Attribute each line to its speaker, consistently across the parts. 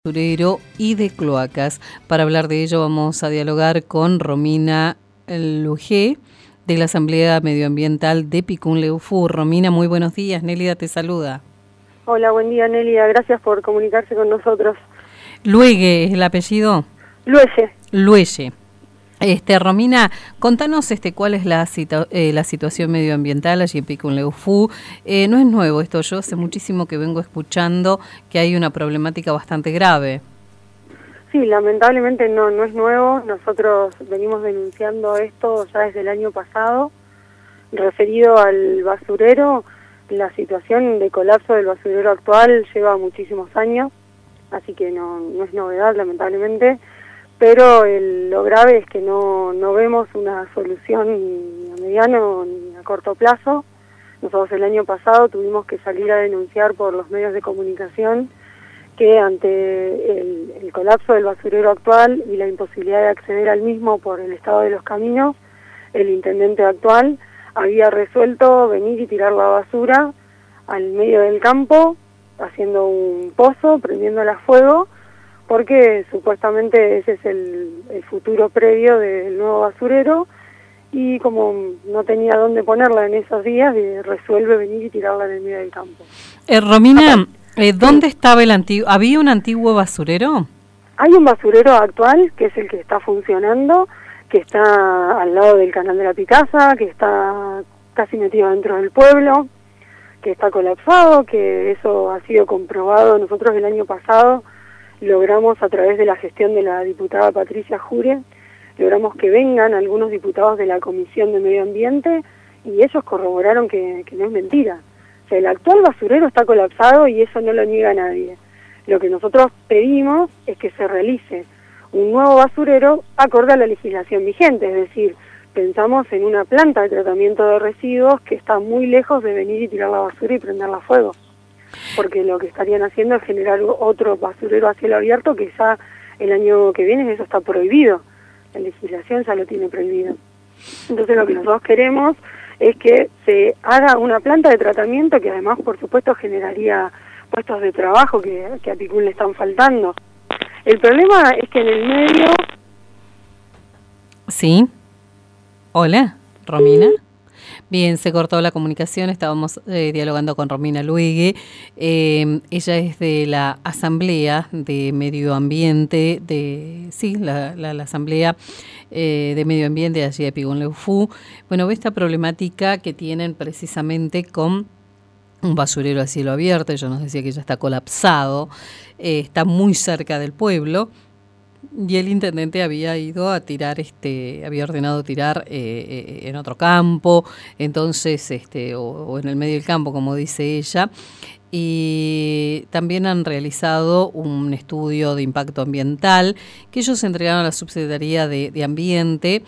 Speaker 1: Basurero y de cloacas. Para hablar de ello vamos a dialogar con Romina Lugé de la Asamblea Medioambiental de Picunleufú. Romina, muy buenos días. Nélida te saluda.
Speaker 2: Hola, buen día Nélida, gracias por comunicarse con nosotros.
Speaker 1: Luege es el apellido. Luege. Romina, contanos cuál es la situación medioambiental allí en Picunleufú. No es nuevo esto, yo hace muchísimo que vengo escuchando que hay una problemática bastante grave.
Speaker 2: Sí, lamentablemente no es nuevo. Nosotros venimos denunciando esto ya desde el año pasado. Referido al basurero, la situación de colapso del basurero actual lleva muchísimos años, así que no es novedad, lamentablemente. Pero lo grave es que no vemos una solución ni a mediano ni a corto plazo. Nosotros el año pasado tuvimos que salir a denunciar por los medios de comunicación que ante el colapso del basurero actual y la imposibilidad de acceder al mismo por el estado de los caminos, el intendente actual había resuelto venir y tirar la basura al medio del campo, haciendo un pozo, prendiéndola a fuego, porque supuestamente ese es el futuro previo del nuevo basurero, y como no tenía dónde ponerla en esos días, resuelve venir y tirarla en el medio del campo.
Speaker 1: Romina, ¿dónde estaba el antiguo? ¿Había un antiguo basurero?
Speaker 2: Hay un basurero actual, que es el que está funcionando, que está al lado del canal de la Picasa, que está casi metido dentro del pueblo, que está colapsado, que eso ha sido comprobado. Nosotros el año pasado logramos, a través de la gestión de la diputada Patricia Jure, logramos que vengan algunos diputados de la Comisión de Medio Ambiente y ellos corroboraron que no es mentira. O sea, el actual basurero está colapsado y eso no lo niega nadie. Lo que nosotros pedimos es que se realice un nuevo basurero acorde a la legislación vigente, es decir, pensamos en una planta de tratamiento de residuos que está muy lejos de venir y tirar la basura y prenderla a fuego, porque lo que estarían haciendo es generar otro basurero a cielo abierto, que ya el año que viene eso está prohibido, la legislación ya lo tiene prohibido. Entonces lo que nosotros queremos es que se haga una planta de tratamiento que además por supuesto generaría puestos de trabajo que a Picún le están faltando. El problema es que en el medio...
Speaker 1: Sí. Hola, Romina. Bien, se cortó la comunicación, estábamos dialogando con Romina Luege. Ella es de la Asamblea de Medio Ambiente, la Asamblea de Medio Ambiente de allí de Picunleufú. Bueno, ve esta problemática que tienen precisamente con un basurero a cielo abierto. Ella nos decía que ya está colapsado, está muy cerca del pueblo. Y el intendente había ido a tirar, había ordenado tirar en otro campo, entonces, o en el medio del campo, como dice ella. Y también han realizado un estudio de impacto ambiental que ellos entregaron a la Subsecretaría de Ambiente,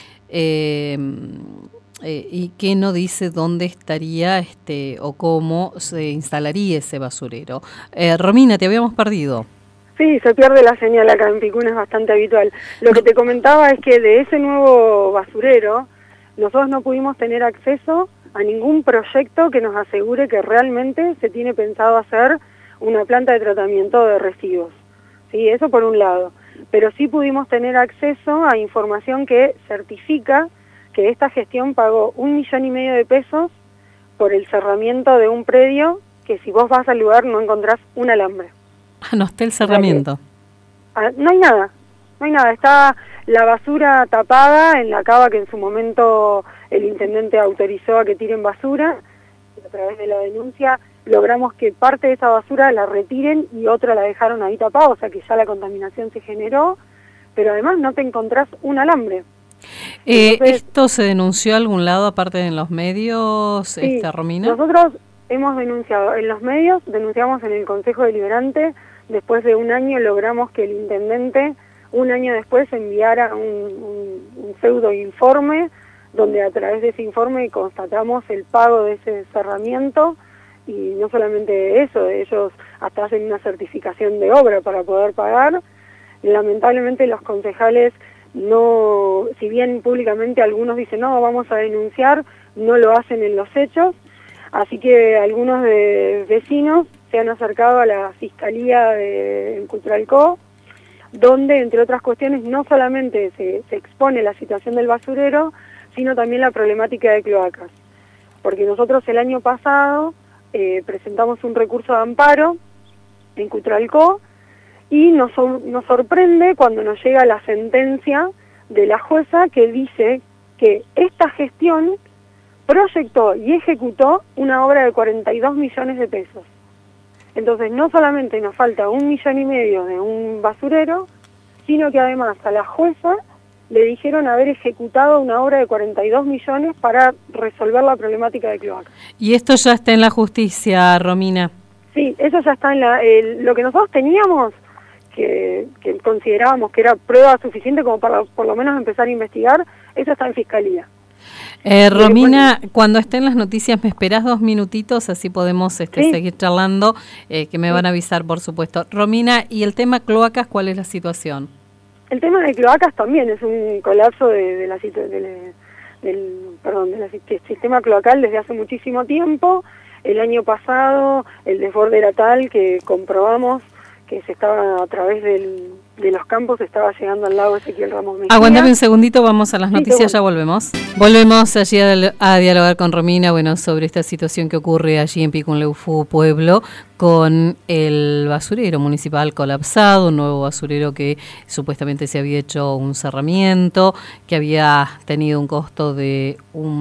Speaker 1: y que no dice dónde estaría o cómo se instalaría ese basurero. Romina, te habíamos perdido.
Speaker 2: Sí, se pierde la señal acá en Picún, es bastante habitual. Lo que te comentaba es que de ese nuevo basurero nosotros no pudimos tener acceso a ningún proyecto que nos asegure que realmente se tiene pensado hacer una planta de tratamiento de residuos. Sí, eso por un lado. Pero sí pudimos tener acceso a información que certifica que esta gestión pagó 1,5 millones de pesos por el cerramiento de un predio que si vos vas al lugar no encontrás un alambre.
Speaker 1: No está el cerramiento.
Speaker 2: No hay nada, está la basura tapada en la cava que en su momento el intendente autorizó a que tiren basura, y a través de la denuncia logramos que parte de esa basura la retiren y otra la dejaron ahí tapada, o sea que ya la contaminación se generó, pero además no te encontrás un alambre. Entonces,
Speaker 1: ¿esto se denunció a algún lado aparte de en los medios,
Speaker 2: sí,
Speaker 1: Romina?
Speaker 2: Nosotros hemos denunciado en los medios, denunciamos en el Consejo Deliberante. Después de un año logramos que el intendente, un año después, enviara un pseudo informe, donde a través de ese informe constatamos el pago de ese cerramiento, y no solamente eso, ellos hasta hacen una certificación de obra para poder pagar. Lamentablemente los concejales no, si bien públicamente algunos dicen no, vamos a denunciar, no lo hacen en los hechos, así que algunos vecinos se han acercado a la Fiscalía en Cutralcó, donde, entre otras cuestiones, no solamente se expone la situación del basurero, sino también la problemática de cloacas. Porque nosotros el año pasado presentamos un recurso de amparo en Cutralcó y nos sorprende cuando nos llega la sentencia de la jueza que dice que esta gestión proyectó y ejecutó una obra de 42 millones de pesos. Entonces no solamente nos falta 1,5 millones de un basurero, sino que además a la jueza le dijeron haber ejecutado una obra de 42 millones para resolver la problemática de cloacas.
Speaker 1: Y esto ya está en la justicia, Romina.
Speaker 2: Sí, eso ya está en lo que nosotros teníamos, que considerábamos que era prueba suficiente como para por lo menos empezar a investigar, eso está en Fiscalía.
Speaker 1: Romina, cuando estén las noticias, ¿me esperás 2 minutitos? Así podemos seguir charlando, que me van a avisar, por supuesto. Romina, ¿y el tema cloacas, cuál es la situación?
Speaker 2: El tema de cloacas también es un colapso del sistema cloacal desde hace muchísimo tiempo. El año pasado el desborde era tal que comprobamos que se estaba a través de los campos, estaba llegando al lago Ezequiel Ramos Mejía.
Speaker 1: Aguántame un segundito, vamos a las noticias, ya volvemos. Volvemos allí a dialogar con Romina, sobre esta situación que ocurre allí en Picunleufú, pueblo, con el basurero municipal colapsado, un nuevo basurero que supuestamente se había hecho un cerramiento, que había tenido un costo de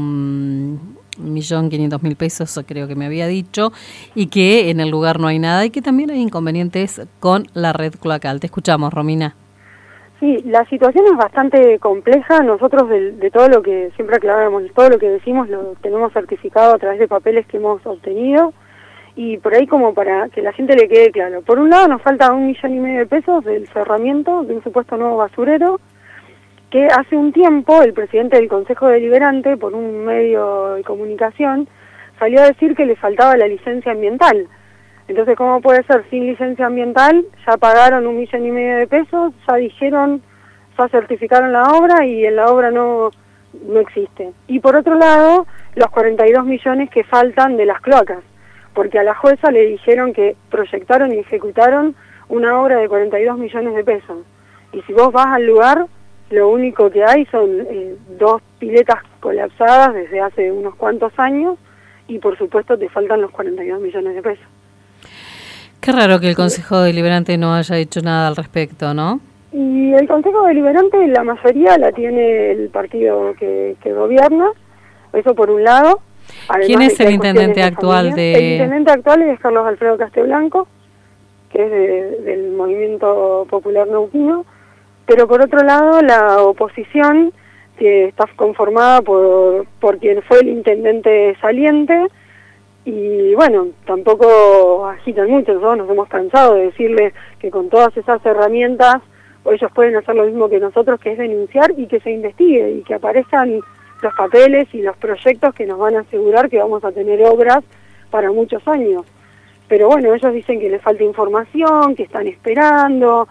Speaker 1: 1.500.000 pesos, creo que me había dicho, y que en el lugar no hay nada y que también hay inconvenientes con la red cloacal. Te escuchamos, Romina.
Speaker 2: Sí, la situación es bastante compleja. Nosotros de todo lo que siempre aclaramos, todo lo que decimos lo tenemos certificado a través de papeles que hemos obtenido, y por ahí como para que la gente le quede claro. Por un lado nos falta 1,5 millones de pesos del cerramiento de un supuesto nuevo basurero, que hace un tiempo el presidente del Consejo Deliberante, por un medio de comunicación, salió a decir que le faltaba la licencia ambiental. Entonces, ¿cómo puede ser sin licencia ambiental? Ya pagaron 1,5 millones de pesos, ya dijeron, ya certificaron la obra y en la obra no existe. Y por otro lado, los 42 millones que faltan de las cloacas, porque a la jueza le dijeron que proyectaron y ejecutaron una obra de 42 millones de pesos. Y si vos vas al lugar, lo único que hay son 2 piletas colapsadas desde hace unos cuantos años y por supuesto te faltan los 42 millones de pesos.
Speaker 1: Qué raro que el Consejo Deliberante no haya hecho nada al respecto, ¿no?
Speaker 2: Y el Consejo Deliberante, la mayoría la tiene el partido que gobierna, eso por un lado.
Speaker 1: ¿Quién es el intendente actual de...?
Speaker 2: El intendente actual es Carlos Alfredo Casteblanco, que es del Movimiento Popular Neuquino. Pero por otro lado, la oposición, que está conformada por quien fue el intendente saliente, y bueno, tampoco agitan mucho. Nosotros nos hemos cansado de decirles que con todas esas herramientas ellos pueden hacer lo mismo que nosotros, que es denunciar y que se investigue y que aparezcan los papeles y los proyectos que nos van a asegurar que vamos a tener obras para muchos años. Pero bueno, ellos dicen que les falta información, que están esperando,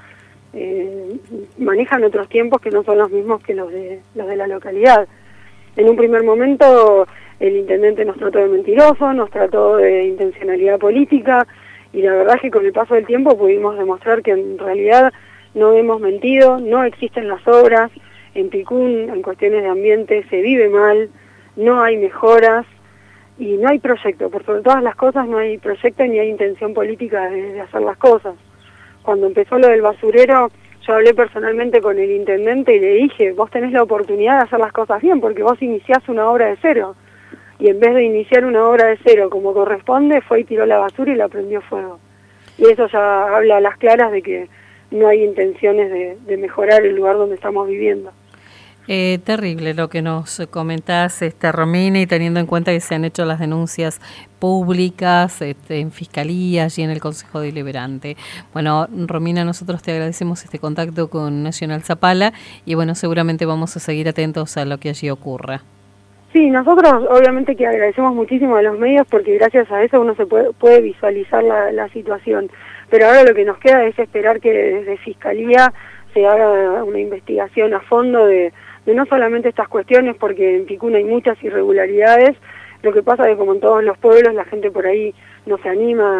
Speaker 2: manejan otros tiempos que no son los mismos que los de la localidad. En un primer momento el intendente nos trató de mentirosos, nos trató de intencionalidad política, y la verdad es que con el paso del tiempo pudimos demostrar que en realidad no hemos mentido, no existen las obras. En Picún, en cuestiones de ambiente, se vive mal, no hay mejoras y no hay proyecto. Por sobre todas las cosas no hay proyecto ni hay intención política de hacer las cosas. Cuando empezó lo del basurero, yo hablé personalmente con el intendente y le dije, vos tenés la oportunidad de hacer las cosas bien, porque vos iniciás una obra de cero. Y en vez de iniciar una obra de cero como corresponde, fue y tiró la basura y la prendió fuego. Y eso ya habla a las claras de que no hay intenciones de mejorar el lugar donde estamos viviendo.
Speaker 1: Terrible lo que nos comentás, Romina, y teniendo en cuenta que se han hecho las denuncias públicas en Fiscalías y en el Consejo Deliberante. Bueno, Romina, nosotros te agradecemos este contacto con Nacional Zapala y bueno, seguramente vamos a seguir atentos a lo que allí ocurra.
Speaker 2: Sí, nosotros obviamente que agradecemos muchísimo a los medios porque gracias a eso uno se puede visualizar la situación. Pero ahora lo que nos queda es esperar que desde Fiscalía se haga una investigación a fondo de no solamente estas cuestiones, porque en Picún hay muchas irregularidades. Lo que pasa es que como en todos los pueblos la gente por ahí no se anima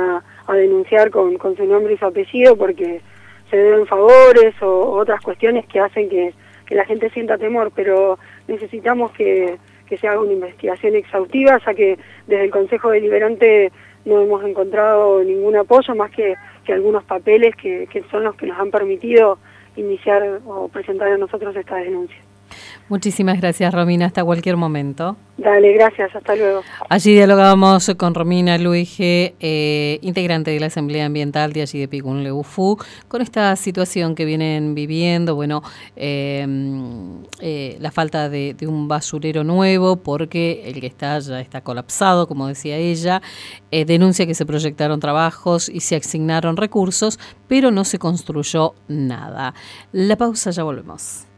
Speaker 2: a denunciar con su nombre y su apellido porque se deben favores o otras cuestiones que hacen que la gente sienta temor, pero necesitamos que se haga una investigación exhaustiva, ya que desde el Consejo Deliberante no hemos encontrado ningún apoyo más que algunos papeles que son los que nos han permitido iniciar o presentar a nosotros esta denuncia.
Speaker 1: Muchísimas gracias, Romina, hasta cualquier momento.
Speaker 2: Dale, gracias, hasta luego.
Speaker 1: Allí dialogábamos con Romina Luige, integrante de la Asamblea Ambiental de allí de Pikunleufú, con esta situación que vienen viviendo, bueno, la falta de un basurero nuevo, porque el que está ya está colapsado, como decía ella, denuncia que se proyectaron trabajos y se asignaron recursos, pero no se construyó nada. La pausa, ya volvemos.